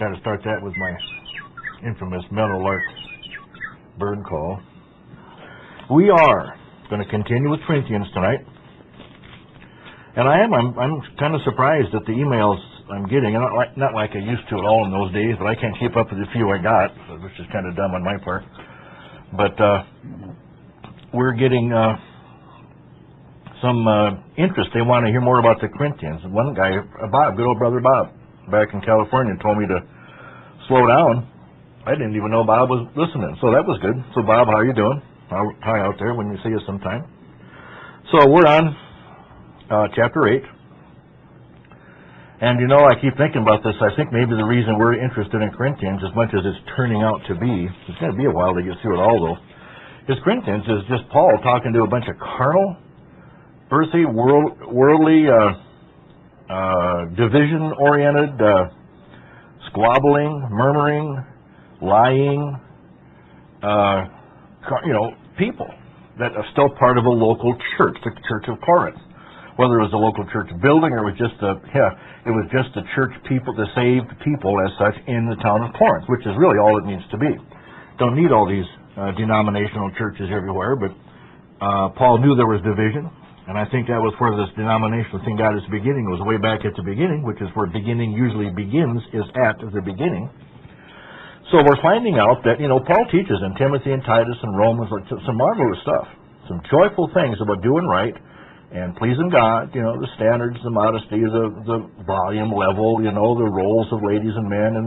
Got to start that with my infamous Meadowlark bird call. We are going to continue with Corinthians tonight. And I'm kind of surprised at the emails I'm getting. Not like I used to at all in those days, but I can't keep up with the few I got, which is kind of dumb on my part. But we're getting some interest. They want to hear more about the Corinthians. And one guy, Bob, good old brother Bob, back in California, told me to slow down. I didn't even know Bob was listening, so that was good. So Bob, how you doing? Hi out there when you see us sometime. So we're on chapter 8. And you know, I keep thinking about this. I think maybe the reason we're interested in Corinthians as much as it's turning out to be, it's going to be a while to get through it all though, is Corinthians is just Paul talking to a bunch of carnal, earthy, worldly, division-oriented, squabbling, murmuring, lying, people that are still part of a local church, the Church of Corinth. Whether it was a local church building or it was just the church people, the saved people as such in the town of Corinth, which is really all it needs to be. Don't need all these denominational churches everywhere, but Paul knew there was division. And I think that was where this denominational thing got its beginning, was way back at the beginning, which is where beginning usually begins, is at the beginning. So we're finding out that, Paul teaches in Timothy and Titus and Romans some marvelous stuff, some joyful things about doing right and pleasing God, the standards, the modesty, the volume level, the roles of ladies and men, and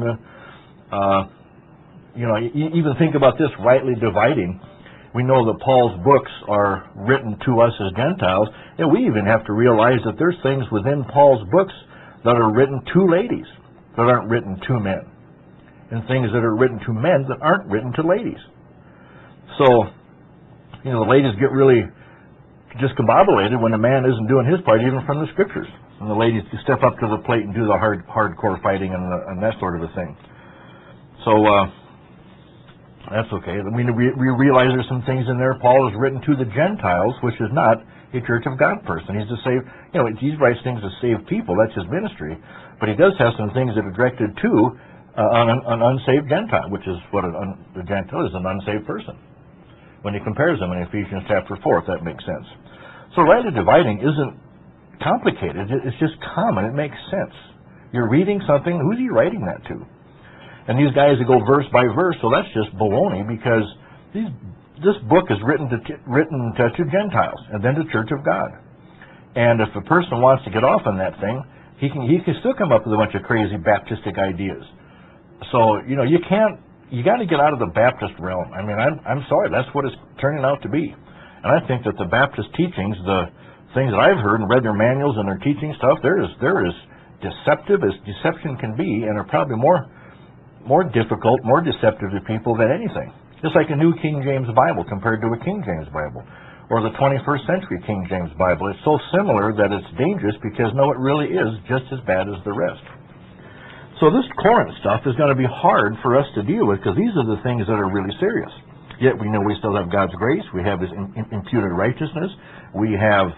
you even think about this, rightly dividing. We know that Paul's books are written to us as Gentiles, and we even have to realize that there's things within Paul's books that are written to ladies that aren't written to men, and things that are written to men that aren't written to ladies. So, the ladies get really discombobulated when a man isn't doing his part, even from the scriptures, and the ladies step up to the plate and do the hardcore fighting and that sort of a thing. So, that's okay. I mean, we realize there's some things in there. Paul is written to the Gentiles, which is not a Church of God person. He's to save, he writes things to save people. That's his ministry. But he does have some things that are directed to an unsaved Gentile, which is what the Gentile is, an unsaved person. When he compares them in Ephesians chapter 4, if that makes sense. So rightly dividing isn't complicated. It's just common. It makes sense. You're reading something. Who's he writing that to? And these guys that go verse by verse, so that's just baloney, because this book is written to Gentiles and then to Church of God. And if a person wants to get off on that thing, he can still come up with a bunch of crazy Baptistic ideas. So you got to get out of the Baptist realm. I mean, I'm sorry, that's what it's turning out to be. And I think that the Baptist teachings, the things that I've heard and read their manuals and their teaching stuff, they're as deceptive as deception can be, and are probably more difficult, more deceptive to people than anything. Just like a New King James Bible compared to a King James Bible, or the 21st century King James Bible. It's so similar that it's dangerous, because no, it really is just as bad as the rest. So this Corinth stuff is going to be hard for us to deal with, because these are the things that are really serious. Yet we know we still have God's grace. We have His imputed righteousness. We have,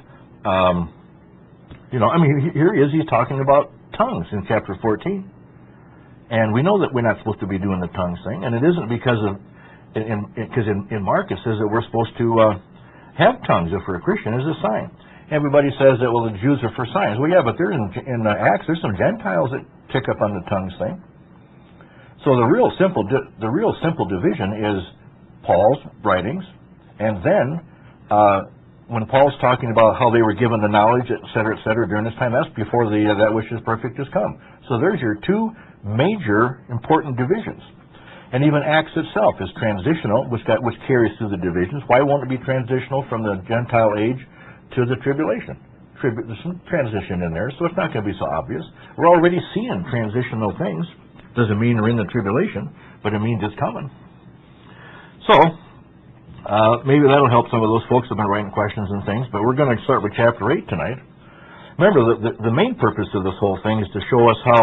here he is. He's talking about tongues in chapter 14. And we know that we're not supposed to be doing the tongues thing, and it isn't because in Mark it says that we're supposed to have tongues if we're a Christian as a sign. Everybody says that, well, the Jews are for signs. Well, yeah, but there's in Acts there's some Gentiles that pick up on the tongues thing. So the real simple division is Paul's writings, and then when Paul's talking about how they were given the knowledge, et cetera, during this time, that's before that which is perfect has come. So there's your two major important divisions. And even Acts itself is transitional, which carries through the divisions. Why won't it be transitional from the Gentile age to the tribulation? There's some transition in there, so it's not going to be so obvious. We're already seeing transitional things. Doesn't mean we're in the tribulation, but it means it's coming. So maybe that'll help some of those folks who have been writing questions and things, but we're going to start with chapter 8 tonight. Remember, the main purpose of this whole thing is to show us how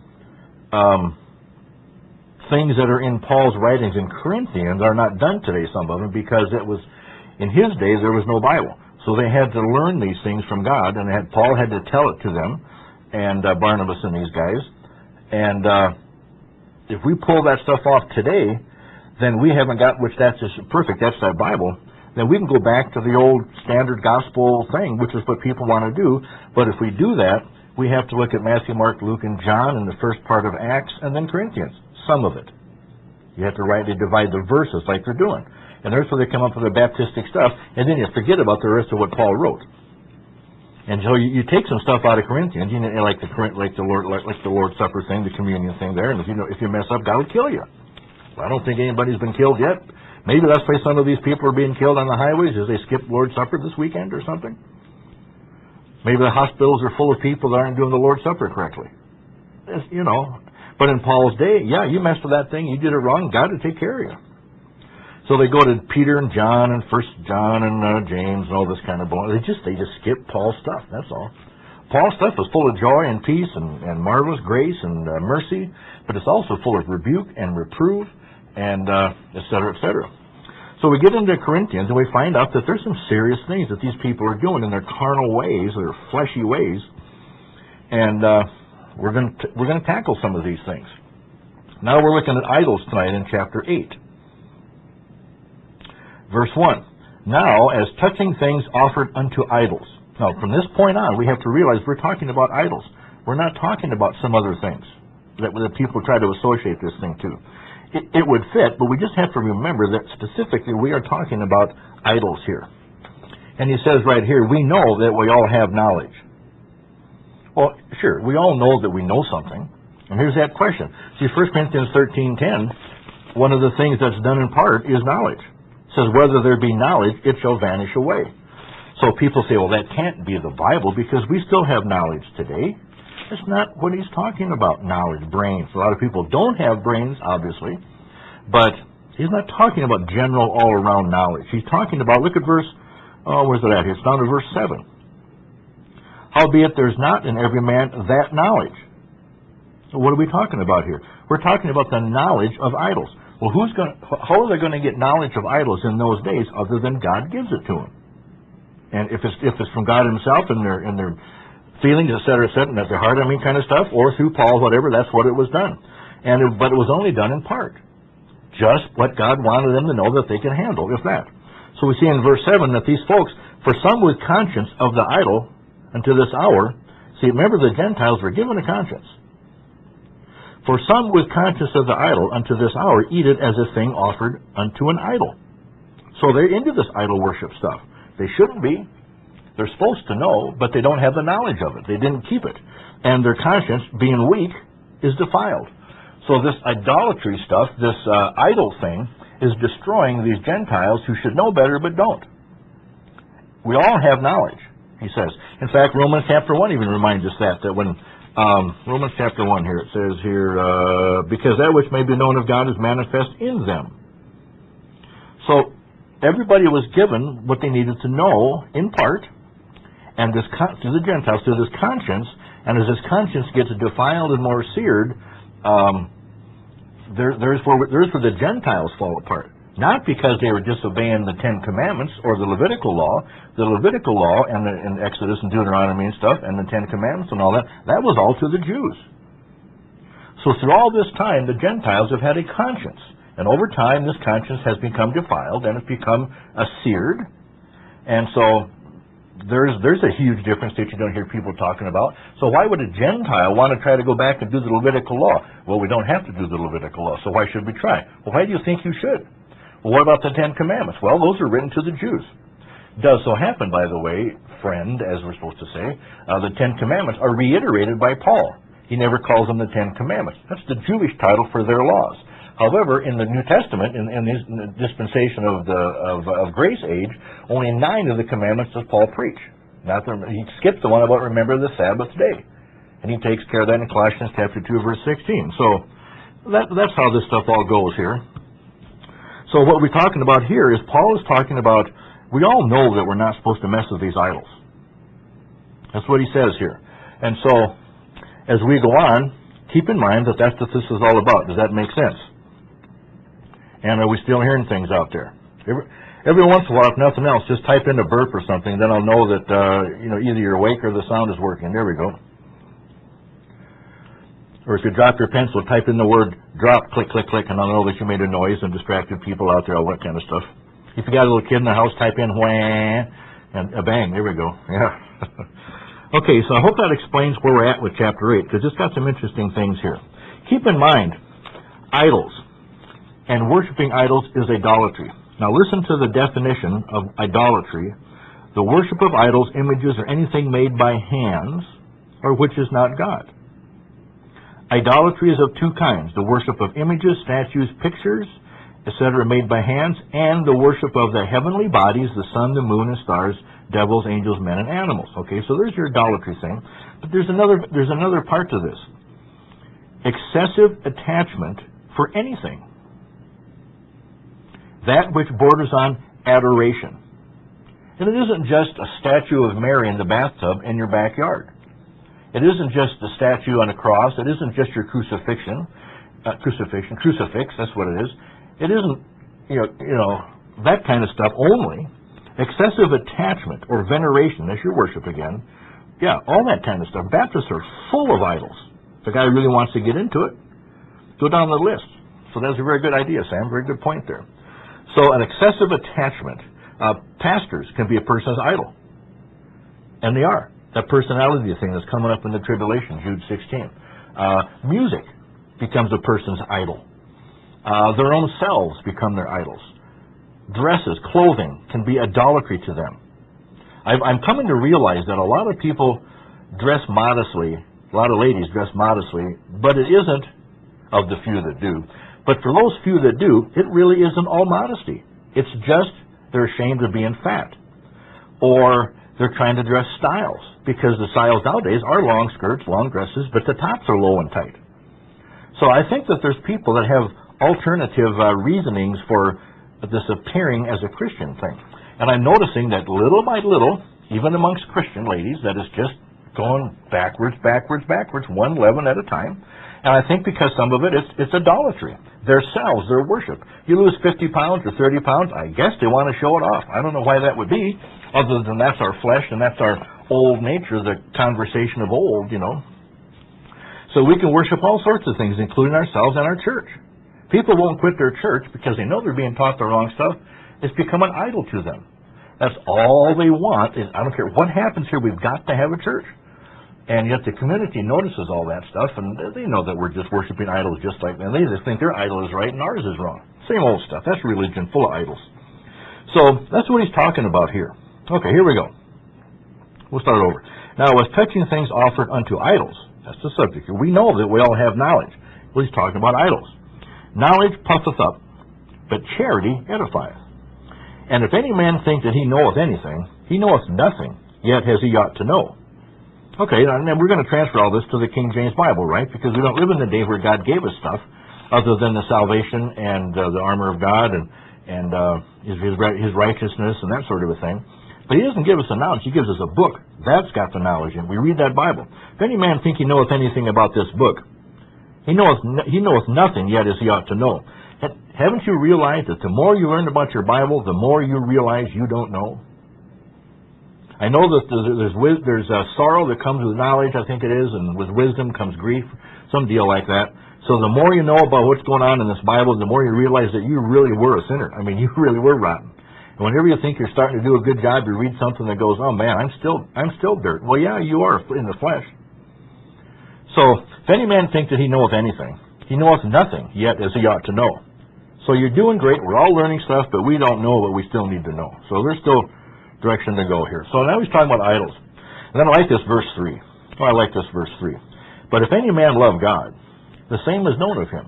things that are in Paul's writings in Corinthians are not done today, some of them, because it was, in his days, there was no Bible. So they had to learn these things from God, and Paul had to tell it to them, and Barnabas and these guys. And if we pull that stuff off today, then we haven't got, which that's just perfect, that's that Bible, then we can go back to the old standard gospel thing, which is what people want to do. But if we do that, we have to look at Matthew, Mark, Luke, and John, and the first part of Acts, and then Corinthians, some of it. You have to rightly divide the verses like they're doing. And there's where they come up with the Baptistic stuff, and then you forget about the rest of what Paul wrote. And so you take some stuff out of Corinthians, you know, like the Lord's Supper thing, the communion thing there, and if you mess up, God will kill you. Well, I don't think anybody's been killed yet. Maybe that's why some of these people are being killed on the highways, is they skipped Lord's Supper this weekend or something. Maybe the hospitals are full of people that aren't doing the Lord's Supper correctly. You know, but in Paul's day, yeah, you messed with that thing, you did it wrong, God would take care of you. So they go to Peter and John and First John and James and all this kind of bull. They just skip Paul's stuff. That's all. Paul's stuff is full of joy and peace and marvelous grace and mercy, but it's also full of rebuke and reproof and et cetera, et cetera. So we get into Corinthians and we find out that there's some serious things that these people are doing in their carnal ways, their fleshy ways, and we're going to tackle some of these things. Now we're looking at idols tonight in chapter 8. Verse 1, now as touching things offered unto idols. Now from this point on, we have to realize we're talking about idols. We're not talking about some other things that people try to associate this thing to. It would fit, but we just have to remember that specifically we are talking about idols here. And he says right here, we know that we all have knowledge. Well, sure, we all know that we know something. And here's that question. See, 1 Corinthians 13:10, one of the things that's done in part is knowledge. It says, whether there be knowledge, it shall vanish away. So people say, well, that can't be the Bible because we still have knowledge today. That's not what he's talking about, knowledge, brains. A lot of people don't have brains, obviously, but he's not talking about general all-around knowledge. He's talking about, look at verse, where's it at here? It's down to verse 7. Howbeit there's not in every man that knowledge. So what are we talking about here? We're talking about the knowledge of idols. Well, how are they going to get knowledge of idols in those days other than God gives it to them? And if it's from God himself and their feelings, et cetera, and at their heart, kind of stuff, or through Paul, whatever, that's what it was done. But it was only done in part. Just what God wanted them to know that they could handle, if that. So we see in verse 7 that these folks, for some with conscience of the idol unto this hour, see, remember the Gentiles were given a conscience. For some with conscience of the idol unto this hour eat it as a thing offered unto an idol. So they're into this idol worship stuff. They shouldn't be. They're supposed to know, but they don't have the knowledge of it. They didn't keep it. And their conscience, being weak, is defiled. So this idolatry stuff, this idol thing, is destroying these Gentiles who should know better but don't. We all have knowledge, he says. In fact, Romans chapter 1 even reminds us that when Romans chapter 1 here, it says here, because that which may be known of God is manifest in them. So everybody was given what they needed to know in part, and to the Gentiles, to this conscience, and as this conscience gets defiled and more seared, there's where the Gentiles fall apart. Not because they were disobeying the Ten Commandments or the Levitical law. The Levitical law and in Exodus and Deuteronomy and stuff and the Ten Commandments and all that, that was all to the Jews. So through all this time, the Gentiles have had a conscience. And over time, this conscience has become defiled and it's become seared. And so there's a huge difference that you don't hear people talking about. So why would a Gentile want to try to go back and do the Levitical law? Well, we don't have to do the Levitical law, so why should we try? Well, why do you think you should? Well, what about the Ten Commandments? Well, those are written to the Jews. Does so happen, by the way, friend, as we're supposed to say, the Ten Commandments are reiterated by Paul. He never calls them the Ten Commandments. That's the Jewish title for their laws. However, in the New Testament, in the dispensation of grace age, only 9 of the commandments does Paul preach. He skips the one about remember the Sabbath day. And he takes care of that in Colossians chapter 2, verse 16. So that's how this stuff all goes here. So what we're talking about here is Paul is talking about, we all know that we're not supposed to mess with these idols. That's what he says here. And so, as we go on, keep in mind that that's what this is all about. Does that make sense? And are we still hearing things out there? Every once in a while, if nothing else, just type in a burp or something, then I'll know that either you're awake or the sound is working. There we go. Or if you drop your pencil, type in the word drop, click, click, click, and I'll know that you made a noise and distracted people out there, all that kind of stuff. If you got a little kid in the house, type in wham, and bang, there we go. Yeah. Okay, so I hope that explains where we're at with chapter 8, because it's got some interesting things here. Keep in mind, idols and worshiping idols is idolatry. Now listen to the definition of idolatry: the worship of idols, images, or anything made by hands, or which is not God. Idolatry is of two kinds: the worship of images, statues, pictures, etc., made by hands, and the worship of the heavenly bodies, the sun, the moon, and stars, devils, angels, men, and animals. Okay, so there's your idolatry thing. But there's another part to this: excessive attachment for anything, that which borders on adoration. And it isn't just a statue of Mary in the bathtub in your backyard. It isn't just the statue on a cross. It isn't just your crucifix, that's what it is. It isn't, that kind of stuff only. Excessive attachment or veneration, that's your worship again. Yeah, all that kind of stuff. Baptists are full of idols. If the guy really wants to get into it, go down the list. So that's a very good idea, Sam. Very good point there. So an excessive attachment. Pastors can be a person's idol. And they are. That personality thing that's coming up in the tribulation, Jude 16. Music becomes a person's idol. Their own selves become their idols. Dresses, clothing can be idolatry to them. I'm coming to realize that a lot of people dress modestly, a lot of ladies dress modestly, but it isn't, of the few that do, but for those few that do, it really isn't all modesty. It's just they're ashamed of being fat. Or they're trying to dress styles, because the styles nowadays are long skirts, long dresses, but the tops are low and tight. So I think that there's people that have alternative reasonings for this appearing as a Christian thing. And I'm noticing that little by little, even amongst Christian ladies, that is just going backwards, one leaven at a time. And I think because some of it, it's idolatry. Their selves, their worship. You lose 50 pounds or 30 pounds, I guess they want to show it off. I don't know why that would be, other than that's our flesh and that's our old nature, the conversation of old, So we can worship all sorts of things, including ourselves and our church. People won't quit their church because they know they're being taught the wrong stuff. It's become an idol to them. That's all they want is, I don't care what happens here, we've got to have a church. And yet the community notices all that stuff, and they know that we're just worshiping idols just like them. They just think their idol is right and ours is wrong. Same old stuff. That's religion, full of idols. So that's what he's talking about here. Okay, here we go. We'll start over. Now, as touching things offered unto idols, that's the subject. We know that we all have knowledge. Well, he's talking about idols. Knowledge puffeth up, but charity edifieth. And if any man think that he knoweth anything, he knoweth nothing, yet has he ought to know. Okay, and then we're going to transfer all this to the King James Bible, right? Because we don't live in the day where God gave us stuff other than the salvation and the armor of God and his righteousness and that sort of a thing. But he doesn't give us a knowledge. He gives us a book. That's got the knowledge in. We read that Bible. If any man think he knoweth anything about this book, he knoweth nothing, yet as he ought to know. Haven't you realized that the more you learn about your Bible, the more you realize you don't know? I know that there's sorrow that comes with knowledge, I think it is, and with wisdom comes grief, some deal like that. So the more you know about what's going on in this Bible, the more you realize that you really were a sinner. I mean, you really were rotten. And whenever you think you're starting to do a good job, you read something that goes, oh man, I'm still dirt. Well, yeah, you are in the flesh. So, if any man think that he knoweth anything, he knoweth nothing, yet as he ought to know. So you're doing great. We're all learning stuff, but we don't know what we still need to know. So there's still direction to go here. So now he's talking about idols. And then I like this verse 3. Oh, I like this verse 3. But if any man love God, the same is known of him.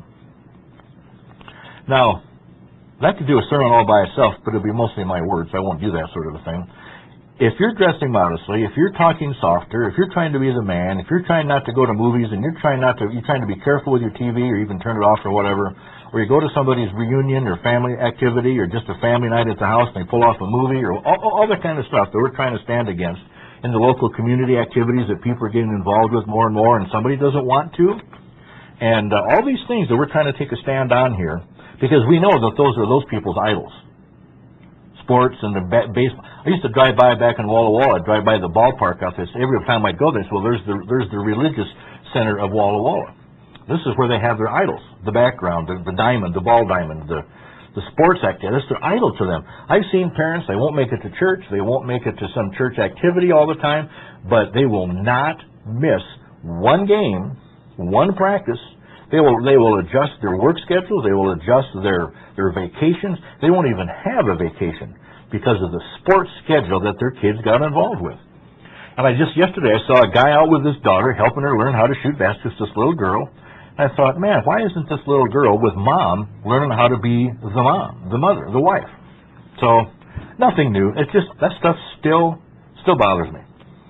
Now, that could do a sermon all by itself, but it'll be mostly my words. I won't do that sort of a thing. If you're dressing modestly, if you're talking softer, if you're trying to be the man, if you're trying not to go to movies and you're trying to be careful with your TV or even turn it off or whatever, or you go to somebody's reunion or family activity or just a family night at the house and they pull off a movie or all that kind of stuff that we're trying to stand against in the local community activities that people are getting involved with more and more and somebody doesn't want to. And all these things that we're trying to take a stand on here because we know that those are those people's idols. Sports and the baseball. I used to drive by back in Walla Walla. I'd drive by the ballpark out there. So every time I'd go there, well, there's the religious center of Walla Walla. This is where they have their idols, the background, the diamond, the ball diamond, the sports activity. That's their idol to them. I've seen parents, they won't make it to church, they won't make it to some church activity all the time, but they will not miss one game, one practice. They will adjust their work schedules, they will adjust their vacations. They won't even have a vacation because of the sports schedule that their kids got involved with. And yesterday I saw a guy out with his daughter helping her learn how to shoot baskets, this little girl. I thought, man, why isn't this little girl with mom learning how to be the mom, the mother, the wife? So, nothing new. It's just, that stuff still bothers me.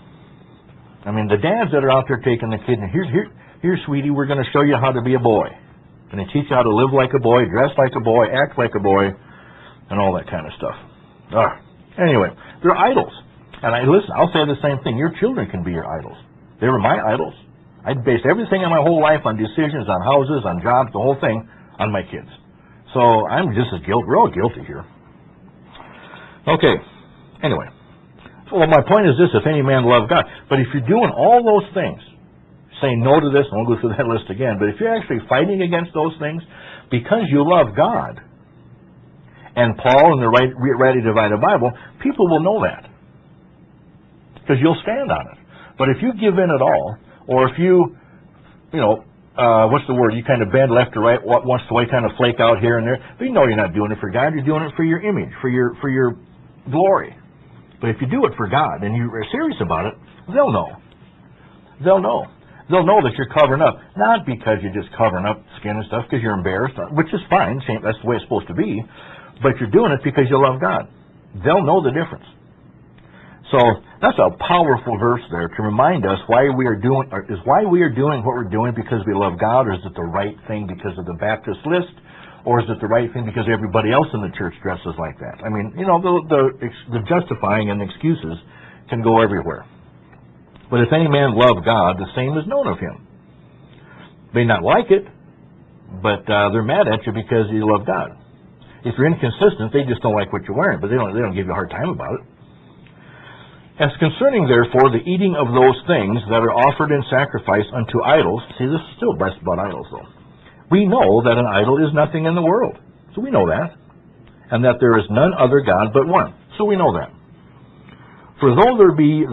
I mean, the dads that are out there taking the kid, and here, sweetie, we're going to show you how to be a boy. And they teach you how to live like a boy, dress like a boy, act like a boy, and all that kind of stuff. Anyway, they're idols. And I'll say the same thing. Your children can be your idols. They were my idols. I based everything in my whole life on decisions, on houses, on jobs, the whole thing on my kids. So I'm just as guilty. We're all guilty here. Okay. Anyway. Well, my point is this: if any man love God. But if you're doing all those things, saying no to this, I won't go through that list again, but if you're actually fighting against those things because you love God, and Paul in the rightly divided Bible, people will know that. Because you'll stand on it. But if you give in at all, or if you what's the word? You kind of bend left to right, once in a while, kind of flake out here and there. But you know you're not doing it for God. You're doing it for your image, for your glory. But if you do it for God and you're serious about it, they'll know. They'll know. They'll know that you're covering up, not because you're just covering up skin and stuff because you're embarrassed, which is fine. That's the way it's supposed to be. But you're doing it because you love God. They'll know the difference. So that's a powerful verse there to remind us why we are doing what we're doing because we love God, or is it the right thing because of the Baptist list, or is it the right thing because everybody else in the church dresses like that? I mean, the justifying and excuses can go everywhere. But if any man love God, the same is known of him. They may not like it, but they're mad at you because you love God. If you're inconsistent, they just don't like what you're wearing, but they don't give you a hard time about it. As concerning, therefore, the eating of those things that are offered in sacrifice unto idols, see, this is still best about idols, though. We know that an idol is nothing in the world. So we know that. And that there is none other God but one. So we know that. For though there be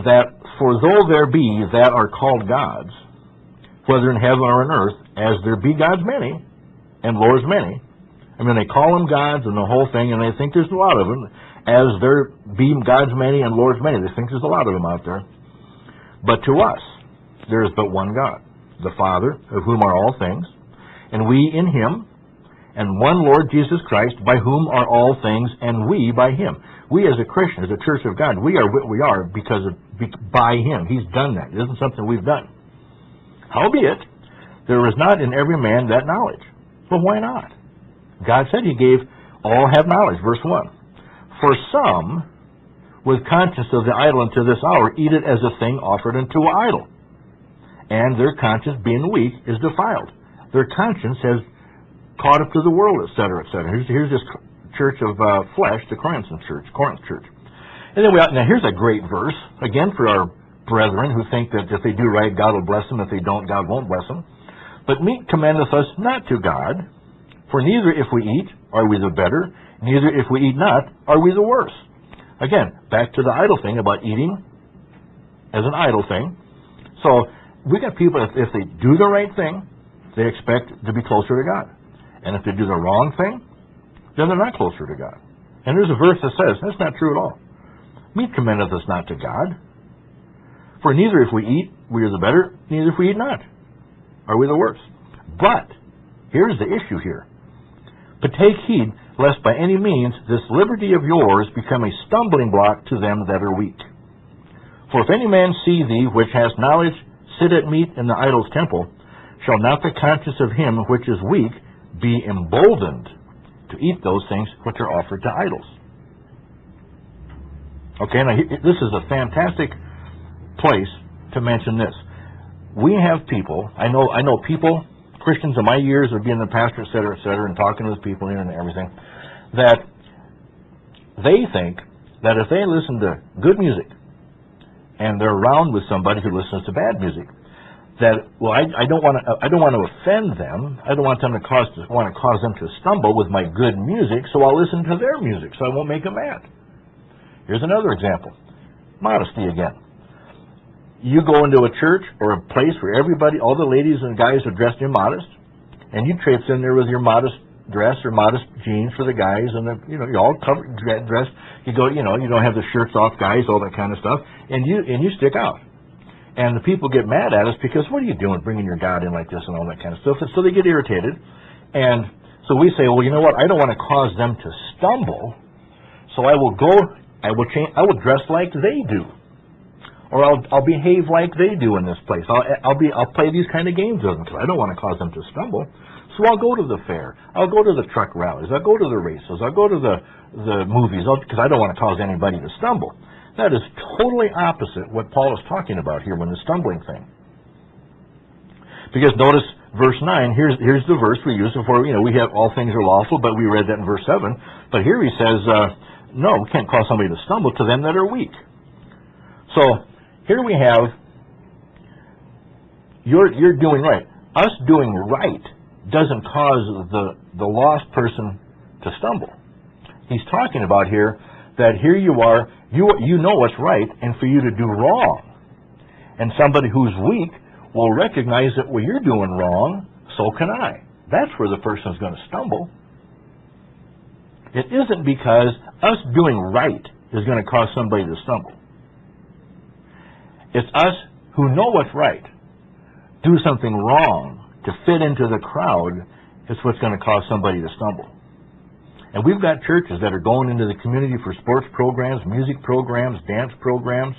that are called gods, whether in heaven or on earth, as there be gods many, and lords many, I mean, they call them gods and the whole thing, and they think there's a lot of them. As there be gods many and lords many, they think there's a lot of them out there. But to us, there is but one God, the Father, of whom are all things, and we in him, and one Lord Jesus Christ, by whom are all things, and we by him. We as a Christian, as a church of God, we are what we are by him. He's done that. It isn't something we've done. Howbeit, there is not in every man that knowledge. Well, why not? God said he gave all have knowledge, verse 1. For some, with conscience of the idol unto this hour, eat it as a thing offered unto an idol. And their conscience, being weak, is defiled. Their conscience has caught up to the world, etc., etc. Here's this church of flesh, the Corinth church. And then now here's a great verse, again for our brethren who think that if they do right, God will bless them. If they don't, God won't bless them. But meat commendeth us not to God, for neither if we eat are we the better, neither if we eat not are we the worse. Again, back to the idol thing about eating as an idol thing. So we got people, if they do the right thing, they expect to be closer to God. And if they do the wrong thing, then they're not closer to God. And there's a verse that says, that's not true at all. Meat commendeth us not to God. For neither if we eat, we are the better, neither if we eat not are we the worse. But here's the issue here. But take heed, lest by any means this liberty of yours become a stumbling block to them that are weak. For if any man see thee, which hast knowledge, sit at meat in the idol's temple, shall not the conscience of him which is weak be emboldened to eat those things which are offered to idols? Okay, now this is a fantastic place to mention this. We have people, I know people, Christians in my years of being the pastor, et cetera, and talking with people and everything, that they think that if they listen to good music and they're around with somebody who listens to bad music, that, well, I don't want to offend them. I don't want them to cause them to stumble with my good music, so I'll listen to their music, so I won't make them mad. Here's another example. Modesty again. You go into a church or a place where all the ladies and guys are dressed immodest, and you traipse in there with your modest dress or modest jeans for the guys, and you're all covered, dressed. You go, you don't have the shirts off, guys, all that kind of stuff, and you stick out. And the people get mad at us because, what are you doing, bringing your God in like this and all that kind of stuff? And so they get irritated. And so we say, well, you know what? I don't want to cause them to stumble, so I will dress like they do, or I'll behave like they do in this place. I'll play these kind of games with them because I don't want to cause them to stumble. So I'll go to the fair. I'll go to the truck rallies. I'll go to the races. I'll go to the movies because I don't want to cause anybody to stumble. That is totally opposite what Paul is talking about here when the stumbling thing. Because notice verse 9, here's the verse we use before, we have all things are lawful, but we read that in verse 7. But here he says, no, we can't cause somebody to stumble to them that are weak. So here we have, you're doing right. Us doing right doesn't cause the lost person to stumble. He's talking about here that here you are, you know what's right, and for you to do wrong. And somebody who's weak will recognize that, well, you're doing wrong, so can I. That's where the person's going to stumble. It isn't because us doing right is going to cause somebody to stumble. It's us who know what's right, do something wrong to fit into the crowd, is what's going to cause somebody to stumble. And we've got churches that are going into the community for sports programs, music programs, dance programs,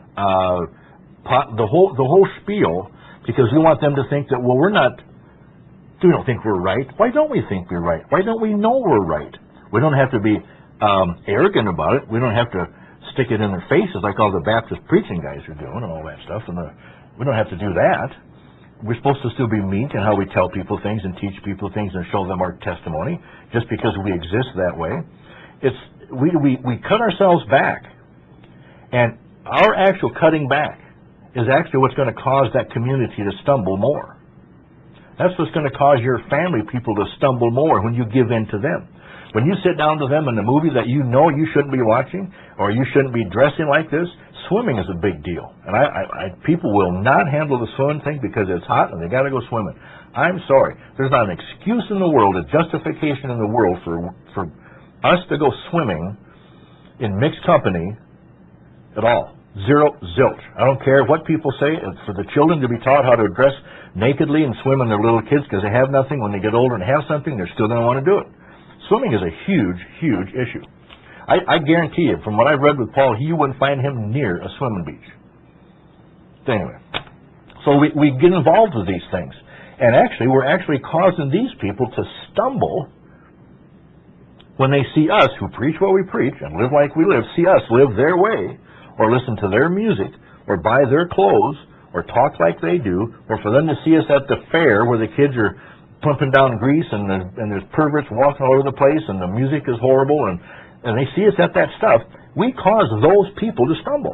the whole spiel, because we want them to think that, well, we don't think we're right. Why don't we think we're right? Why don't we know we're right? We don't have to be arrogant about it. We don't have to stick it in their faces like all the Baptist preaching guys are doing and all that stuff. And we don't have to do that. We're supposed to still be meek in how we tell people things and teach people things and show them our testimony, just because we exist that way. We cut ourselves back, and our actual cutting back is actually what's going to cause that community to stumble more. That's what's going to cause your family people to stumble more when you give in to them. When you sit down to them in the movie that you know you shouldn't be watching, or you shouldn't be dressing like this, swimming is a big deal. And people will not handle the swimming thing because it's hot and they got to go swimming. I'm sorry. There's not an excuse in the world, a justification in the world for us to go swimming in mixed company at all. Zero, zilch. I don't care what people say. It's for the children to be taught how to dress nakedly and swim when they're little kids because they have nothing. When they get older and have something, they're still going to want to do it. Swimming is a huge, huge issue. I guarantee you, from what I've read with Paul, you wouldn't find him near a swimming beach. Anyway, so we get involved with these things. And actually, we're actually causing these people to stumble when they see us, who preach what we preach and live like we live, see us live their way, or listen to their music, or buy their clothes, or talk like they do, or for them to see us at the fair where the kids are pumping down grease and there's perverts walking all over the place and the music is horrible and they see us at that stuff, we cause those people to stumble.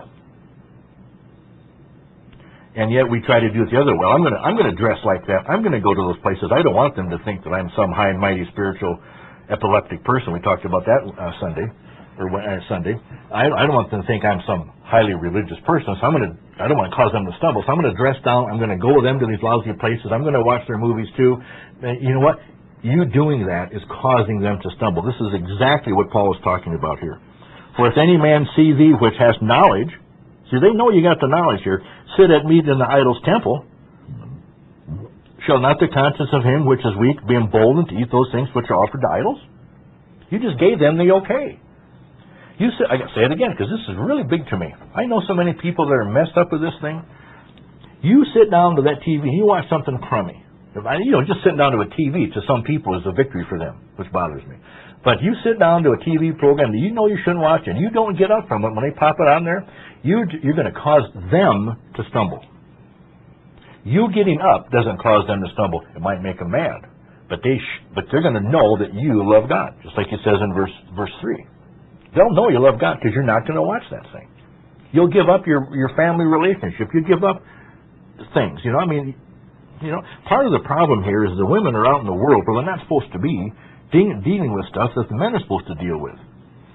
And yet we try to do it the other way. I'm going to dress like that. I'm going to go to those places. I don't want them to think that I'm some high and mighty spiritual epileptic person. We talked about that Sunday. I don't want them to think I'm some highly religious person, so I don't want to cause them to stumble. So I'm going to dress down. I'm going to go with them to these lousy places. I'm going to watch their movies too. And you know what? You doing that is causing them to stumble. This is exactly what Paul is talking about here. For if any man see thee which hast knowledge, see, they know you got the knowledge here, sit at meat in the idol's temple, shall not the conscience of him which is weak be emboldened to eat those things which are offered to idols? You just gave them the okay. I got to say it again because this is really big to me. I know so many people that are messed up with this thing. You sit down to that TV and you watch something crummy. Just sitting down to a TV to some people is a victory for them, which bothers me. But you sit down to a TV program that you know you shouldn't watch and you don't get up from it when they pop it on there, you're going to cause them to stumble. You getting up doesn't cause them to stumble. It might make them mad, but they're going to know that you love God, just like it says in verse 3. They'll know you love God because you're not going to watch that thing. You'll give up your family relationship. You give up things. You know, I mean, you know, part of the problem here is the women are out in the world where they're not supposed to be dealing with stuff that the men are supposed to deal with.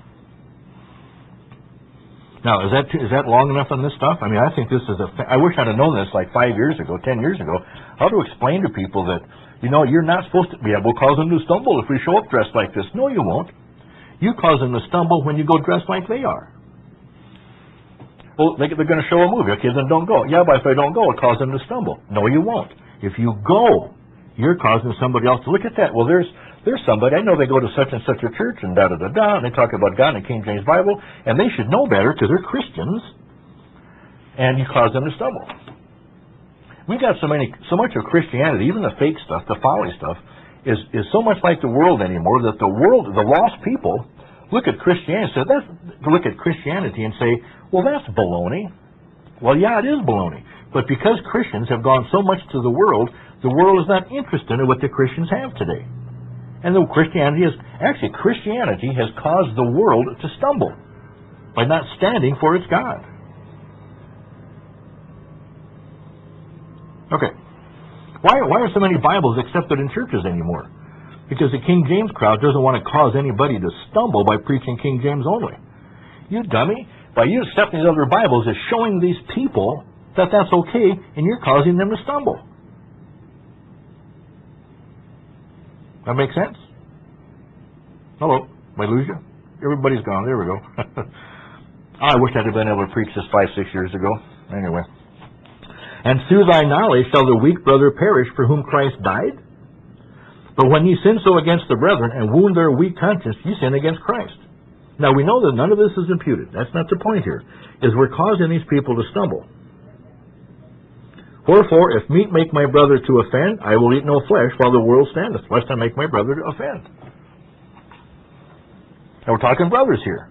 Now, is that long enough on this stuff? I mean, I think this is I wish I'd have known this like 5 years ago, 10 years ago, how to explain to people that, you know, you're not supposed to, yeah, we'll cause them to stumble if we show up dressed like this. No, you won't. You cause them to stumble when you go dressed like they are. Well, they're going to show a movie. Okay, then don't go. Yeah, but if I don't go, it'll cause them to stumble. No, you won't. If you go, you're causing somebody else to look at that. Well, there's somebody, I know they go to such and such a church and da-da-da-da, and they talk about God in the King James Bible, and they should know better because they're Christians, and you cause them to stumble. We got so much of Christianity, even the fake stuff, the folly stuff, is so much like the world anymore that the lost people, look at Christianity and say, well, that's baloney. Well, yeah, it is baloney. But because Christians have gone so much to the world is not interested in what the Christians have today. And Christianity has caused the world to stumble by not standing for its God. Okay. Why are so many Bibles accepted in churches anymore? Because the King James crowd doesn't want to cause anybody to stumble by preaching King James only. You dummy. By you accepting these other Bibles is showing these people that that's okay, and you're causing them to stumble. That makes sense? Hello? Did I lose you? Everybody's gone. There we go. I wish I'd have been able to preach this 5-6 years ago. Anyway. And through thy knowledge shall the weak brother perish for whom Christ died? But when ye sin so against the brethren and wound their weak conscience, ye sin against Christ. Now we know that none of this is imputed. That's not the point here. Is we're causing these people to stumble. Wherefore, if meat make my brother to offend, I will eat no flesh while the world standeth, lest I make my brother to offend. And we're talking brothers here.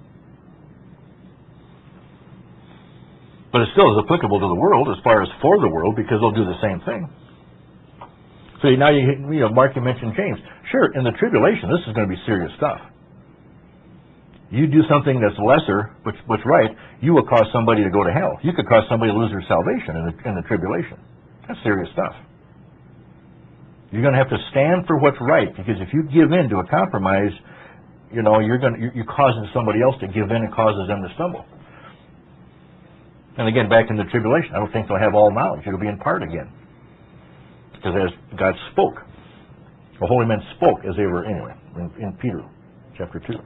But it still is applicable to the world as far as for the world, because they'll do the same thing. So now Mark, you mentioned James. Sure, in the tribulation, this is going to be serious stuff. You do something that's lesser, what's right, you will cause somebody to go to hell. You could cause somebody to lose their salvation in the tribulation. That's serious stuff. You're going to have to stand for what's right, because if you give in to a compromise, you're causing somebody else to give in and causes them to stumble. And again, back in the tribulation, I don't think they'll have all knowledge. It'll be in part again. Because as God spoke, the holy men spoke as they were, anyway, in Peter, chapter 2.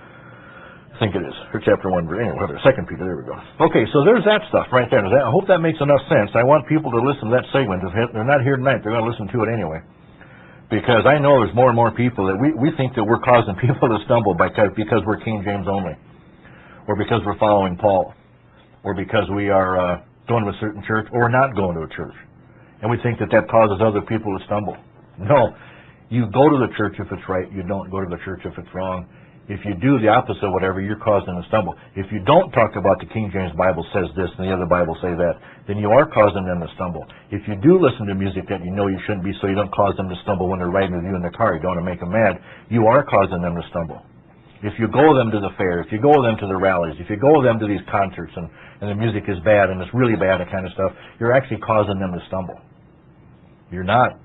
I think it is, or chapter 1, anyway, 2 Peter, there we go. Okay, so there's that stuff right there. I hope that makes enough sense. I want people to listen to that segment. If they're not here tonight, they're going to listen to it anyway. Because I know there's more and more people that we think that we're causing people to stumble because we're King James only, or because we're following Paul, or because we are going to a certain church, or we're not going to a church. And we think that causes other people to stumble. No. You go to the church if it's right. You don't go to the church if it's wrong. If you do the opposite of whatever, you're causing them to stumble. If you don't talk about the King James Bible says this and the other Bible say that, then you are causing them to stumble. If you do listen to music that you know you shouldn't be, so you don't cause them to stumble when they're riding with you in the car, you don't want to make them mad, you are causing them to stumble. If you go with them to the fair, if you go with them to the rallies, if you go with them to these concerts and the music is bad and it's really bad, that kind of stuff, you're actually causing them to stumble. You're not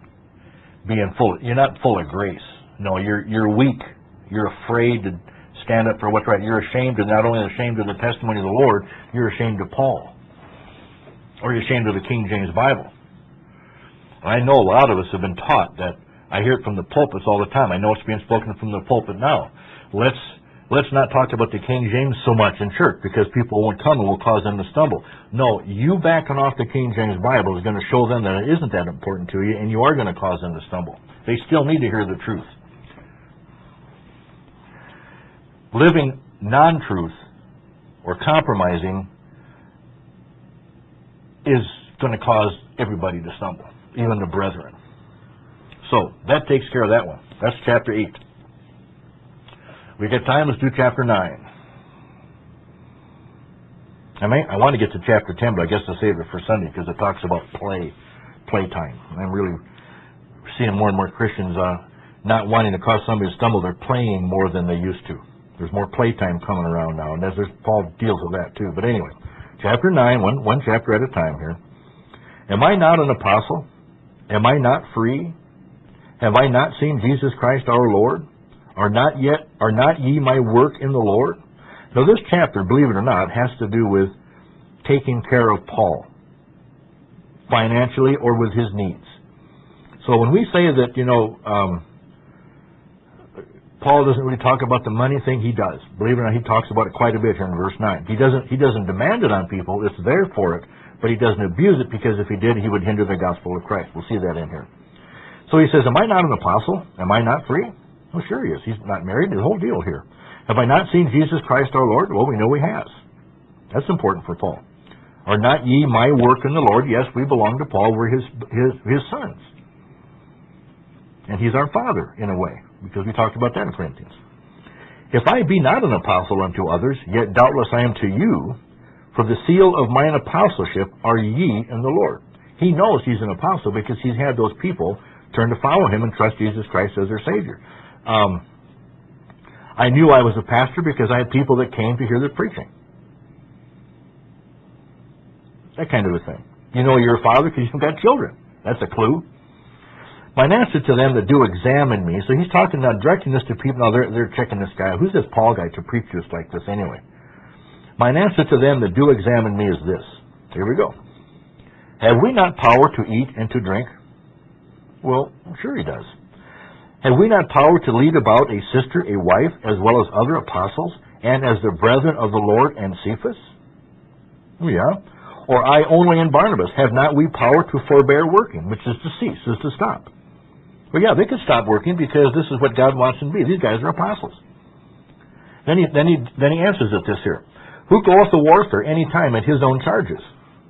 full of grace. No, you're weak. You're afraid to stand up for what's right. You're ashamed, and not only ashamed of the testimony of the Lord, you're ashamed of Paul. Or you're ashamed of the King James Bible. I know a lot of us have been taught that. I hear it from the pulpits all the time. I know it's being spoken from the pulpit now. Let's not talk about the King James so much in church, because people won't come and will cause them to stumble. No, you backing off the King James Bible is going to show them that it isn't that important to you, and you are going to cause them to stumble. They still need to hear the truth. Living non-truth or compromising is going to cause everybody to stumble, even the brethren. So, that takes care of that one. That's chapter 8. We got time, let's do chapter 9. I want to get to chapter 10, but I guess I'll save it for Sunday, because it talks about playtime. I'm really seeing more and more Christians not wanting to cause somebody to stumble. They're playing more than they used to. There's more playtime coming around now, and Paul deals with that too. But anyway, chapter 9, one chapter at a time here. Am I not an apostle? Am I not free? Have I not seen Jesus Christ our Lord? Are not ye my work in the Lord? Now this chapter, believe it or not, has to do with taking care of Paul, financially or with his needs. So when we say that, Paul doesn't really talk about the money thing, he does. Believe it or not, he talks about it quite a bit here in verse 9. He doesn't demand it on people, it's there for it, but he doesn't abuse it, because if he did, he would hinder the gospel of Christ. We'll see that in here. So he says, am I not an apostle? Am I not free? Well, sure he is. He's not married. The whole deal here. Have I not seen Jesus Christ our Lord? Well, we know he has. That's important for Paul. Are not ye my work in the Lord? Yes, we belong to Paul. We're his sons. And he's our father, in a way, because we talked about that in Corinthians. If I be not an apostle unto others, yet doubtless I am to you, for the seal of mine apostleship are ye in the Lord. He knows he's an apostle because he's had those people turn to follow him and trust Jesus Christ as their Savior. I knew I was a pastor because I had people that came to hear the preaching. That kind of a thing. You know you're a father because you've got children. That's a clue. Mine answer to them that do examine me. So he's talking now, directing this to people. Now they're checking this guy. Who's this Paul guy to preach to us like this anyway? Mine answer to them that do examine me is this. Here we go. Have we not power to eat and to drink? Well, sure he does. Have we not power to lead about a sister, a wife, as well as other apostles, and as the brethren of the Lord and Cephas? Oh, yeah. Or I only and Barnabas, have not we power to forbear working, which is to cease, is to stop? Well, yeah, they could stop working because this is what God wants them to be. These guys are apostles. Then he answers it this here. Who goeth to warfare any time at his own charges?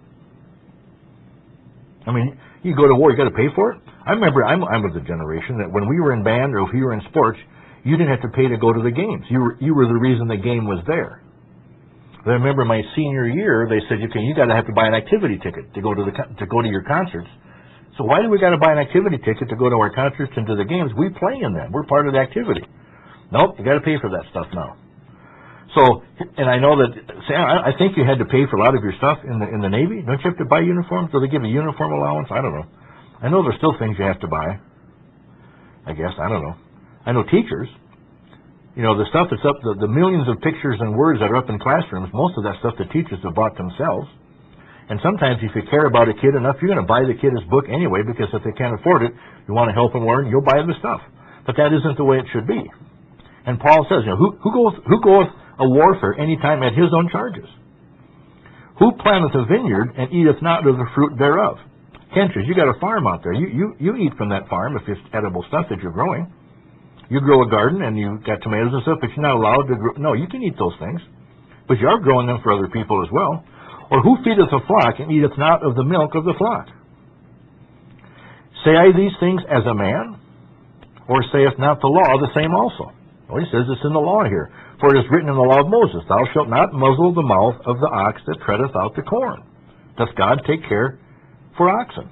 I mean, you go to war, you got to pay for it? I remember, I'm of the generation that when we were in band or if you were in sports, you didn't have to pay to go to the games. You were the reason the game was there. I remember my senior year, they said, okay, you got to have to buy an activity ticket to go to your concerts. So why do we got to buy an activity ticket to go to our concerts and to the games? We play in them. We're part of the activity. Nope, you got to pay for that stuff now. So, and I know that, I think you had to pay for a lot of your stuff in the Navy. Don't you have to buy uniforms? Do they give a uniform allowance? I don't know. I know there's still things you have to buy. I guess, I don't know. I know teachers. The stuff that's up, the millions of pictures and words that are up in classrooms, most of that stuff the teachers have bought themselves. And sometimes if you care about a kid enough, you're going to buy the kid his book anyway, because if they can't afford it, you want to help them learn, you'll buy the stuff. But that isn't the way it should be. And Paul says, who goeth a warfare any time at his own charges? Who planteth a vineyard and eateth not of the fruit thereof? Kenches, you got a farm out there. You eat from that farm if it's edible stuff that you're growing. You grow a garden and you've got tomatoes and stuff, but you're not allowed to grow. No, you can eat those things, but you are growing them for other people as well. Or who feedeth a flock and eateth not of the milk of the flock? Say I these things as a man? Or saith not the law the same also? Well, he says it's in the law here. For it is written in the law of Moses, thou shalt not muzzle the mouth of the ox that treadeth out the corn. Doth God take care for oxen?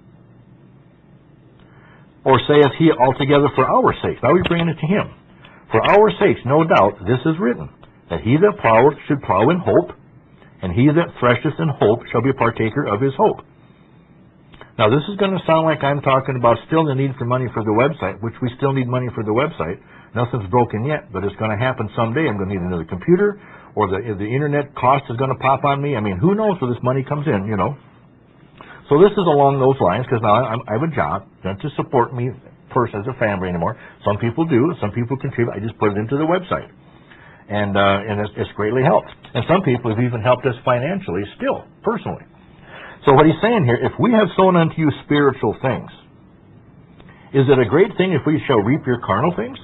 Or saith he altogether for our sakes? Now we bring it to him. For our sakes, no doubt, this is written, that he that ploweth should plow in hope, and he that thresheth in hope shall be a partaker of his hope. Now this is going to sound like I'm talking about still the need for money for the website, which we still need money for the website. Nothing's broken yet, but it's going to happen someday. I'm going to need another computer, or the internet cost is going to pop on me. I mean, who knows where this money comes in, So this is along those lines, because now I have a job, not to support me first as a family anymore. Some people do, some people contribute. I just put it into the website. And it's greatly helped. And some people have even helped us financially still, personally. So what he's saying here, if we have sown unto you spiritual things, is it a great thing if we shall reap your carnal things?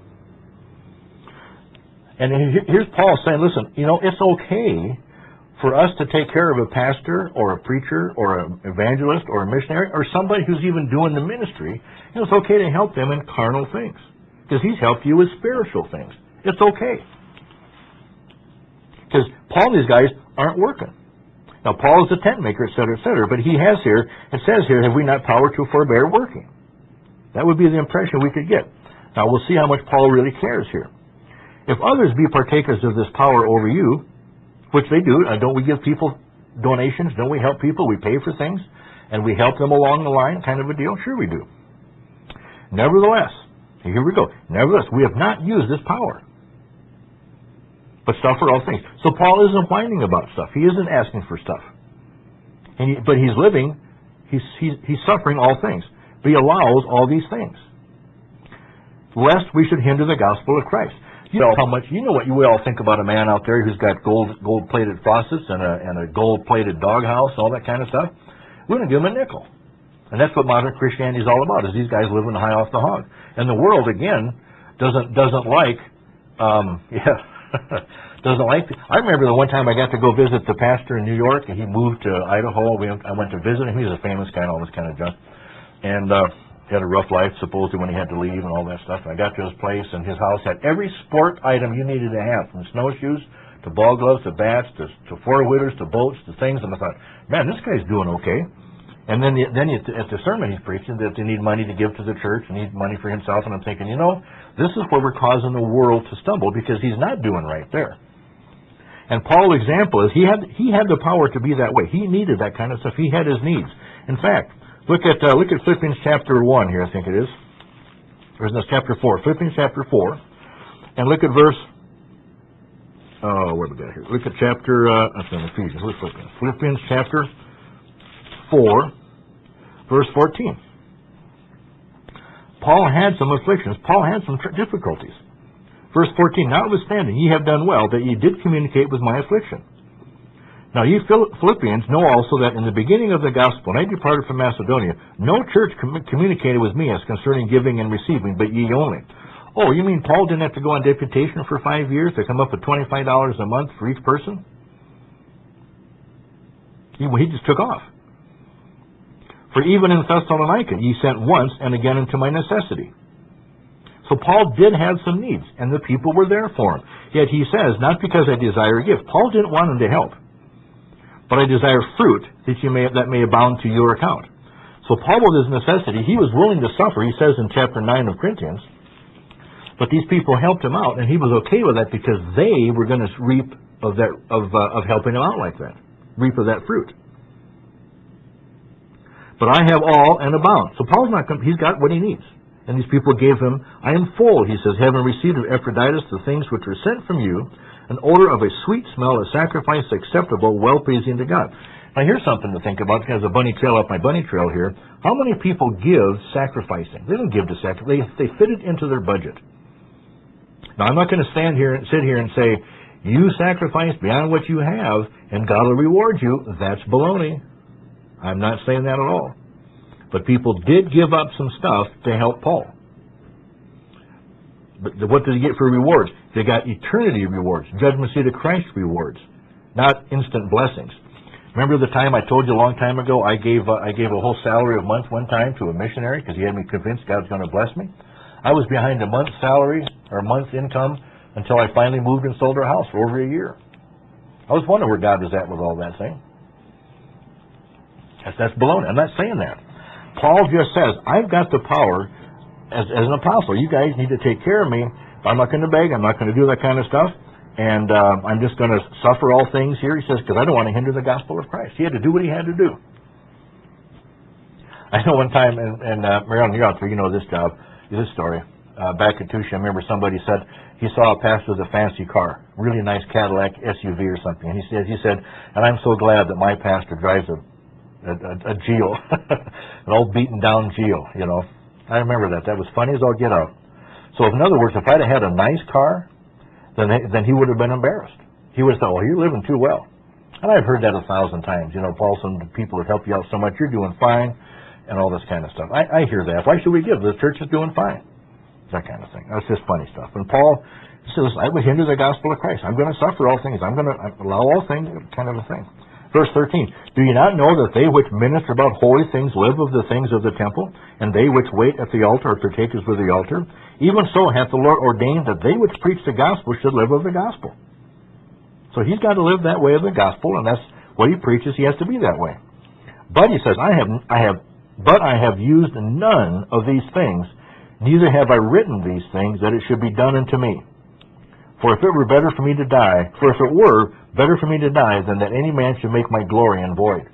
And here's Paul saying, listen, it's okay for us to take care of a pastor or a preacher or an evangelist or a missionary or somebody who's even doing the ministry. It's okay to help them in carnal things because he's helped you with spiritual things. It's okay. Because Paul and these guys aren't working. Now, Paul is a tent maker, etc., but he has here, it says here, have we not power to forbear working? That would be the impression we could get. Now, we'll see how much Paul really cares here. If others be partakers of this power over you, which they do, don't we give people donations? Don't we help people? We pay for things. and we help them along the line, kind of a deal? Sure we do. Nevertheless, here we go. Nevertheless, we have not used this power, but suffer all things. So Paul isn't whining about stuff. He isn't asking for stuff. But he's living, he's suffering all things. But he allows all these things, lest we should hinder the gospel of Christ. You know how much, you know what we all think about a man out there who's got gold-plated faucets and a gold-plated doghouse, all that kind of stuff. We don't give him a nickel. And that's what modern Christianity is all about, is these guys living high off the hog. And the world, again, doesn't like, doesn't like. I remember the one time I got to go visit the pastor in New York, and he moved to Idaho. I went to visit him. He was a famous guy and all this kind of junk. And he had a rough life, supposedly, when he had to leave and all that stuff. And I got to his place, and his house had every sport item you needed to have, from snowshoes to ball gloves to bats to four-wheelers to boats to things. And I thought, man, this guy's doing okay. And then at the sermon he's preaching that they need money to give to the church and need money for himself. And I'm thinking, this is where we're causing the world to stumble, because he's not doing right there. And Paul's example is he had the power to be that way. He needed that kind of stuff. He had his needs. In fact, look at Philippians chapter 1 here, I think it is. Or is this chapter 4? Philippians chapter 4. And look at verse, what do we got here? Look at chapter, that's in Ephesians. Where's Philippians? Philippians chapter 4, verse 14. Paul had some afflictions. Paul had some difficulties. Verse 14, notwithstanding, ye have done well that ye did communicate with my affliction. Now ye Philippians know also that in the beginning of the gospel, when I departed from Macedonia, no church communicated with me as concerning giving and receiving, but ye only. Oh, you mean Paul didn't have to go on deputation for 5 years to come up with $25 a month for each person? He just took off. For even in Thessalonica ye sent once and again into my necessity. So Paul did have some needs, and the people were there for him. Yet he says, not because I desire a gift. Paul didn't want him to help, but I desire fruit that may abound to your account. So Paul, with his necessity, he was willing to suffer, he says in chapter 9 of Corinthians, but these people helped him out, and he was okay with that because they were going to reap of helping him out like that, reap of that fruit. But I have all and abound. So Paul's he's got what he needs. And these people gave him, I am full, he says, having received of Epaphroditus the things which were sent from you, an odor of a sweet smell, a sacrifice acceptable, well-pleasing to God. Now here's something to think about. There's a bunny trail up my bunny trail here. How many people give sacrificing? They don't give to sacrifice. They fit it into their budget. Now I'm not going to sit here and say, you sacrifice beyond what you have, and God will reward you. That's baloney. I'm not saying that at all. But people did give up some stuff to help Paul. But what did he get for rewards? They got eternity rewards, judgment seat of Christ rewards, not instant blessings. Remember the time I told you a long time ago I gave a whole salary a month one time to a missionary because he had me convinced God was going to bless me? I was behind a month's salary or a month's income until I finally moved and sold our house for over a year. I was wondering where God was at with all that thing. That's baloney. I'm not saying that. Paul just says, I've got the power as an apostle. You guys need to take care of me. I'm not going to beg. I'm not going to do that kind of stuff. And I'm just going to suffer all things here. He says, because I don't want to hinder the gospel of Christ. He had to do what he had to do. I know one time, and Marilyn, you're out there, you know this story. Back at Tusha, I remember somebody said he saw a pastor with a fancy car, really nice Cadillac SUV or something. And he said, and I'm so glad that my pastor drives a Geo, an old beaten down Geo, I remember that. That was funny as all get out. So in other words, if I'd have had a nice car, then he would have been embarrassed. He would have thought, well, you're living too well. And I've heard that 1,000 times. Paul, some people have helped you out so much, you're doing fine, and all this kind of stuff. I hear that. Why should we give? The church is doing fine. That kind of thing. That's just funny stuff. And Paul says, I would hinder the gospel of Christ. I'm going to suffer all things. I'm going to allow all things, kind of a thing. Verse 13, do you not know that they which minister about holy things live of the things of the temple, and they which wait at the altar are partakers with the altar? Even so hath the Lord ordained that they which preach the gospel should live of the gospel. So he's got to live that way of the gospel, and that's what he preaches. He has to be that way. But he says, I have used none of these things, neither have I written these things, that it should be done unto me. For if it were better for me to die, than that any man should make my glory in void.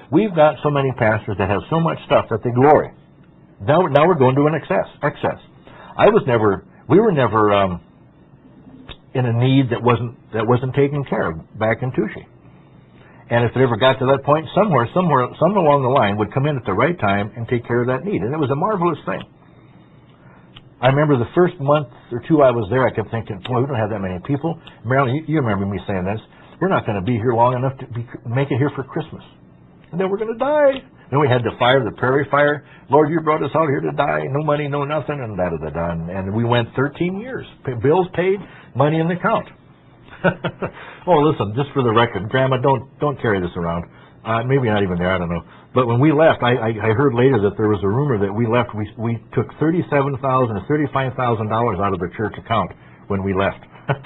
We've got so many pastors that have so much stuff that they glory. Now we're going to an excess. We were never in a need that wasn't taken care of back in Tushy. And if it ever got to that point, somewhere along the line would come in at the right time and take care of that need. And it was a marvelous thing. I remember the first month or two I was there, I kept thinking, boy, we don't have that many people. Marilyn, you remember me saying this. We're not going to be here long enough to make it here for Christmas. And then we're going to die. Then we had the fire, the prairie fire. Lord, you brought us out here to die. No money, no nothing, and da-da-da-da. And we went 13 years. Bills paid, money in the account. Oh, listen, just for the record, Grandma, don't carry this around. Maybe not even there, I don't know. But when we left, I heard later that there was a rumor that we left. We took $37,000 or $35,000 out of the church account when we left.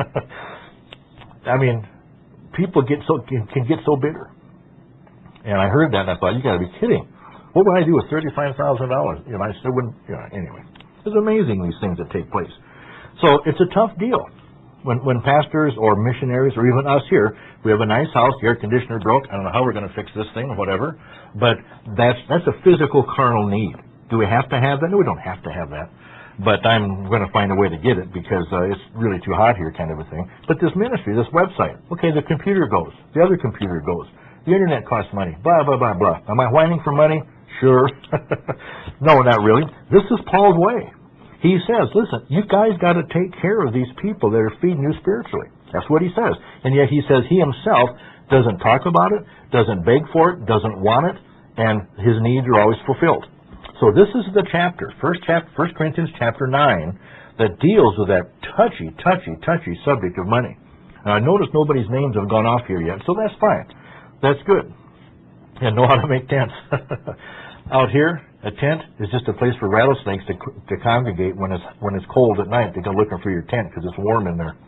I mean, people can get so bitter. And I heard that, and I thought, you got to be kidding. What would I do with $35,000? You know, I still wouldn't. You know, anyway, it's amazing these things that take place. So it's a tough deal. When pastors or missionaries or even us here, we have a nice house, the air conditioner broke, I don't know how we're going to fix this thing or whatever, but that's a physical, carnal need. Do we have to have that? No, we don't have to have that. But I'm going to find a way to get it because it's really too hot here kind of a thing. But this ministry, this website, okay, the computer goes, the other computer goes, the internet costs money, blah, blah, blah, blah. Am I whining for money? Sure. No, not really. This is Paul's way. He says, listen, you guys got to take care of these people that are feeding you spiritually. That's what he says. And yet he says he himself doesn't talk about it, doesn't beg for it, doesn't want it, and his needs are always fulfilled. So this is the chapter, 1 Corinthians chapter 9, that deals with that touchy subject of money. Now, I notice nobody's names have gone off here yet, so that's fine. That's good. And know how to make tents. Out here, a tent is just a place for rattlesnakes to congregate when it's cold at night. They go looking for your tent because it's warm in there.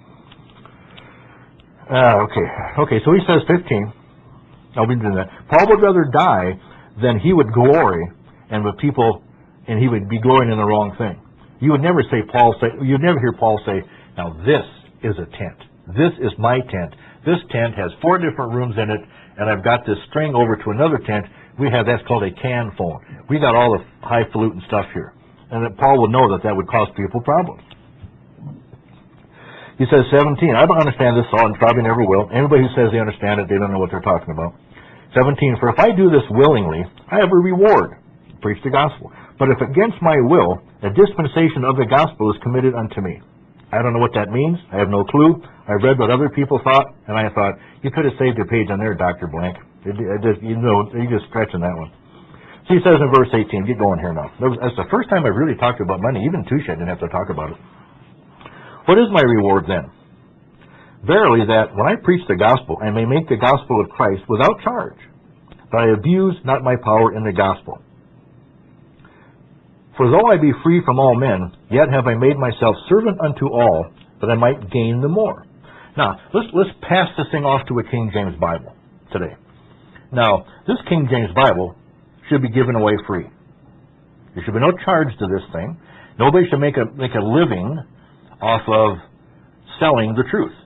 Okay. So he says 15. I'll be doing that. Paul would rather die than he would glory, and he would be glorying in the wrong thing. You would never you'd never hear Paul say, "Now this is a tent. This is my tent. This tent has 4 different rooms in it, and I've got this string over to another tent. That's called a can phone. We got all the highfalutin stuff here." And that Paul would know that would cause people problems. He says 17, I don't understand this all and probably never will. Anybody who says they understand it, they don't know what they're talking about. 17, for if I do this willingly, I have a reward. Preach the gospel. But if against my will, a dispensation of the gospel is committed unto me. I don't know what that means. I have no clue. I read what other people thought, and I thought, you could have saved a page on there, Dr. Blank. You're just stretching that one. So he says in verse 18, get going here now. That's the first time I've really talked about money. Even Touche didn't have to talk about it. What is my reward then? Verily that when I preach the gospel, I may make the gospel of Christ without charge, that I abuse not my power in the gospel. For though I be free from all men, yet have I made myself servant unto all, that I might gain the more. Now, let's pass this thing off to a King James Bible today. Now, this King James Bible should be given away free. There should be no charge to this thing. Nobody should make a living off of selling the truth.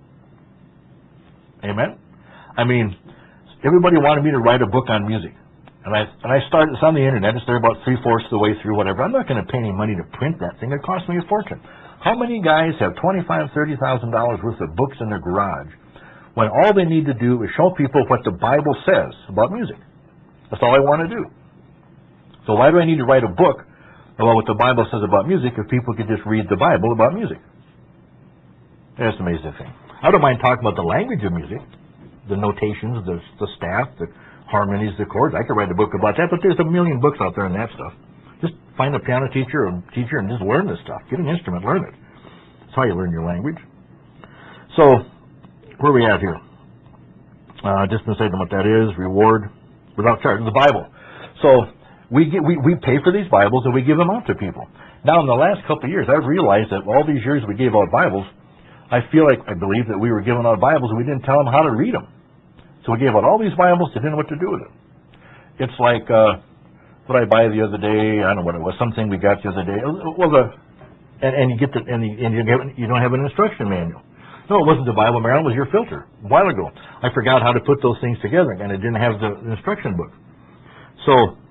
Amen? I mean, everybody wanted me to write a book on music. And I started, it's on the internet, it's there about 3/4 of the way through, whatever. I'm not going to pay any money to print that thing. It cost me a fortune. How many guys have $25,000, $30,000 worth of books in their garage when all they need to do is show people what the Bible says about music? That's all I want to do. So why do I need to write a book about what the Bible says about music if people could just read the Bible about music? That's an amazing thing. I don't mind talking about the language of music, the notations, the staff, the harmonies, the chords. I could write a book about that, but there's a million books out there on that stuff. Just find a piano teacher and just learn this stuff. Get an instrument, learn it. That's how you learn your language. So, where are we at here? Just going to say what that is, reward without charge, the Bible. So, we pay for these Bibles and we give them out to people. Now, in the last couple of years, I've realized that all these years we gave out Bibles, I believe that we were giving out Bibles and we didn't tell them how to read them. So we gave out all these Bibles, they didn't know what to do with them. It's like what I buy the other day, I don't know what it was, something we got the other day. Well, and you get you don't have an instruction manual. No, it wasn't the Bible, Marilyn. It was your filter a while ago. I forgot how to put those things together, and it didn't have the instruction book. So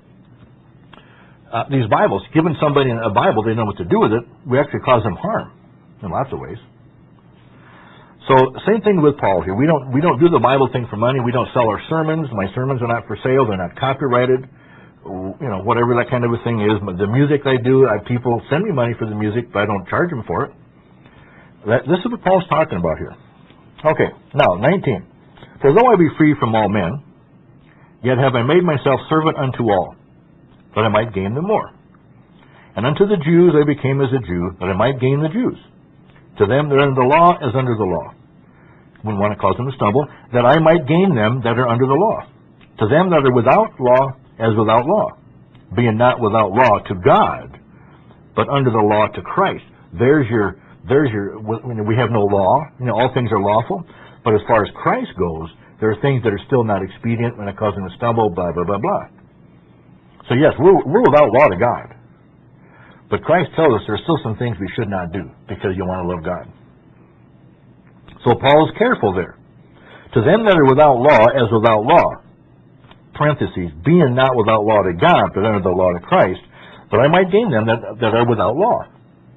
these Bibles, giving somebody a Bible, they know what to do with it. We actually cause them harm in lots of ways. So same thing with Paul here. We don't do the Bible thing for money. We don't sell our sermons. My sermons are not for sale. They're not copyrighted. You know, whatever that kind of a thing is. The music I do, people send me money for the music, but I don't charge them for it. This is what Paul's talking about here. Okay, now 19. For though I be free from all men, yet have I made myself servant unto all, that I might gain them more. And unto the Jews I became as a Jew, that I might gain the Jews. To them that are under the law as under the law. We want to cause them to stumble, that I might gain them that are under the law. To them that are without law as without law, being not without law to God, but under the law to Christ. We have no law. All things are lawful. But as far as Christ goes, there are things that are still not expedient when it causes them to stumble, blah, blah, blah, blah. So yes, we're without law to God. But Christ tells us there are still some things we should not do because you want to love God. So Paul is careful there. To them that are without law as without law, parentheses, being not without law to God, but under the law to Christ, that I might gain them that are without law.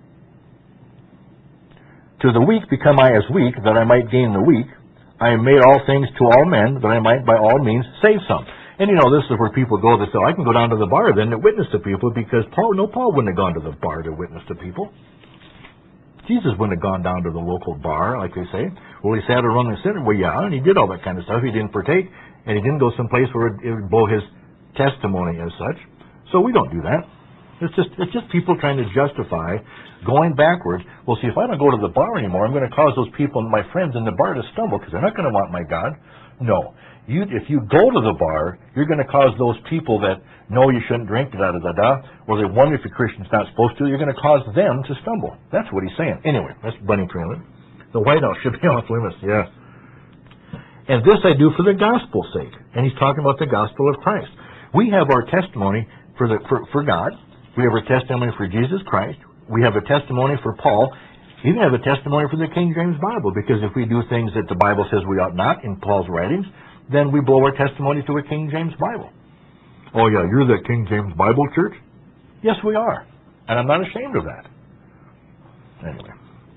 To the weak become I as weak, that I might gain the weak. I have made all things to all men, that I might by all means save some. And this is where people go to say, I can go down to the bar then and witness to people, because Paul wouldn't have gone to the bar to witness to people. Jesus wouldn't have gone down to the local bar, like they say. Well, he sat around the center. Well, yeah, and he did all that kind of stuff. He didn't partake, and he didn't go someplace where it would blow his testimony as such. So we don't do that. It's just people trying to justify going backwards. Well, see, if I don't go to the bar anymore, I'm going to cause those people, my friends in the bar, to stumble because they're not going to want my God. No. If you go to the bar, you're going to cause those people that know you shouldn't drink, or they wonder if a Christian's not supposed to, you're going to cause them to stumble. That's what he's saying. Anyway, that's bunny trailer. The White House should be off limits, yeah. And this I do for the gospel's sake. And he's talking about the gospel of Christ. We have our testimony for God. We have our testimony for Jesus Christ. We have a testimony for Paul. We even have a testimony for the King James Bible, because if we do things that the Bible says we ought not in Paul's writings, then we blow our testimony to a King James Bible. Oh yeah, you're the King James Bible church? Yes, we are. And I'm not ashamed of that. Anyway.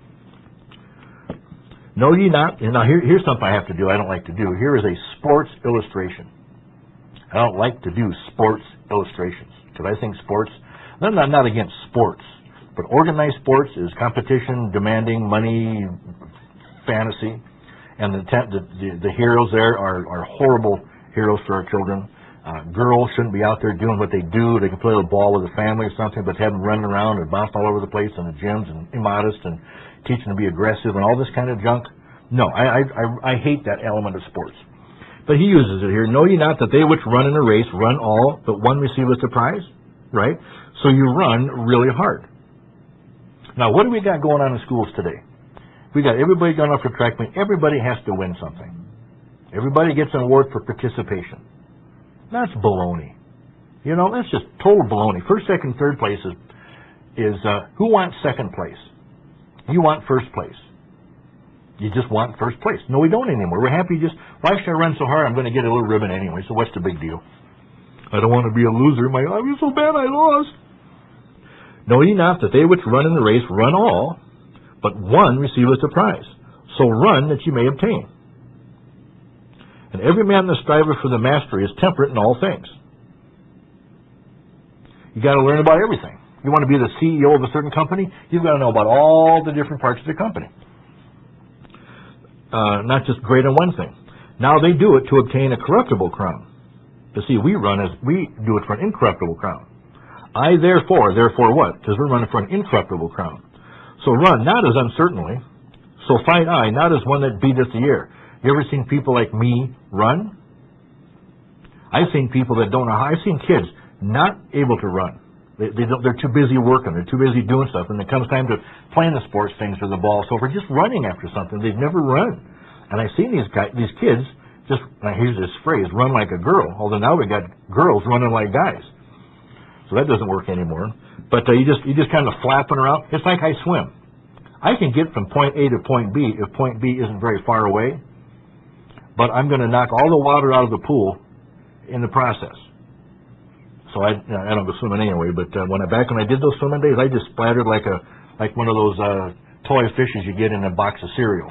Know ye not, and now here's something I have to do, I don't like to do. Here is a sports illustration. I don't like to do sports illustrations, because I think sports, I'm not against sports, but organized sports is competition, demanding money, fantasy. And the heroes there are horrible heroes for our children. Girls shouldn't be out there doing what they do. They can play the ball with a family or something, but have them running around and bouncing all over the place in the gyms and immodest and teaching them to be aggressive and all this kind of junk. No, I hate that element of sports. But he uses it here. Know ye not that they which run in a race run all, but one receiveth the prize? Right? So you run really hard. Now, what do we got going on in schools today? We got everybody going off the track meet. Everybody has to win something. Everybody gets an award for participation. That's baloney. That's just total baloney. First, second, third place is who wants second place? You want first place. You just want first place. No, we don't anymore. We're happy why should I run so hard? I'm going to get a little ribbon anyway, so what's the big deal? I don't want to be a loser. I was so bad I lost. Know ye not that they which run in the race run all, but one receiveth the prize. So run that ye may obtain. And every man that striveth for the mastery is temperate in all things. You got to learn about everything. You want to be the CEO of a certain company, you've got to know about all the different parts of the company. Not just great on one thing. Now they do it to obtain a corruptible crown. But see, we do it for an incorruptible crown. I therefore what? Because we're running for an incorruptible crown. So run, not as uncertainly. So fight I, not as one that beateth the air. You ever seen people like me run? I've seen people that don't know how. I've seen kids not able to run. They're too busy working. They're too busy doing stuff. And it comes time to playing the sports things or the ball. So if we're just running after something, they've never run. And I've seen these kids just, here's this phrase, run like a girl. Although now we got girls running like guys. So that doesn't work anymore. But you just kind of flapping around. It's like I swim. I can get from point A to point B if point B isn't very far away, but I'm going to knock all the water out of the pool in the process. So I don't go swimming anyway, but back when I did those swimming days, I just splattered like one of those toy fishes you get in a box of cereal.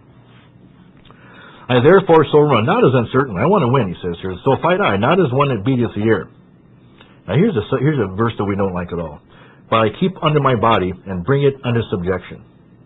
I therefore so run, not as uncertain. I want to win, he says here. So fight I, not as one that beateth the air. Now here's a verse that we don't like at all. But I keep under my body and bring it under subjection,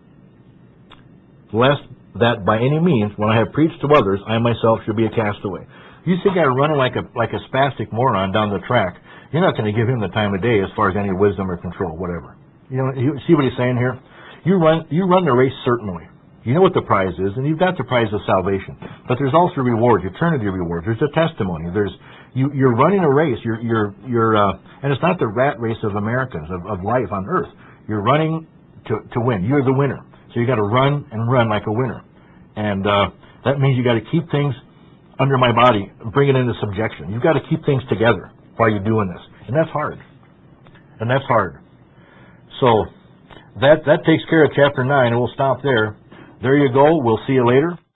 lest that by any means, when I have preached to others, I myself should be a castaway. You see a guy running like a spastic moron down the track, you're not going to give him the time of day as far as any wisdom or control, whatever. You see what he's saying here? You run the race certainly. You know what the prize is, and you've got the prize of salvation. But there's also rewards, eternity rewards. There's a testimony. You're running a race. And it's not the rat race of Americans of life on earth. You're running to win. You're the winner. So you got to run and run like a winner, and that means you got to keep things under my body, bring it into subjection. You've got to keep things together while you're doing this, and that's hard. So that takes care of chapter 9, and we'll stop there. There you go. We'll see you later.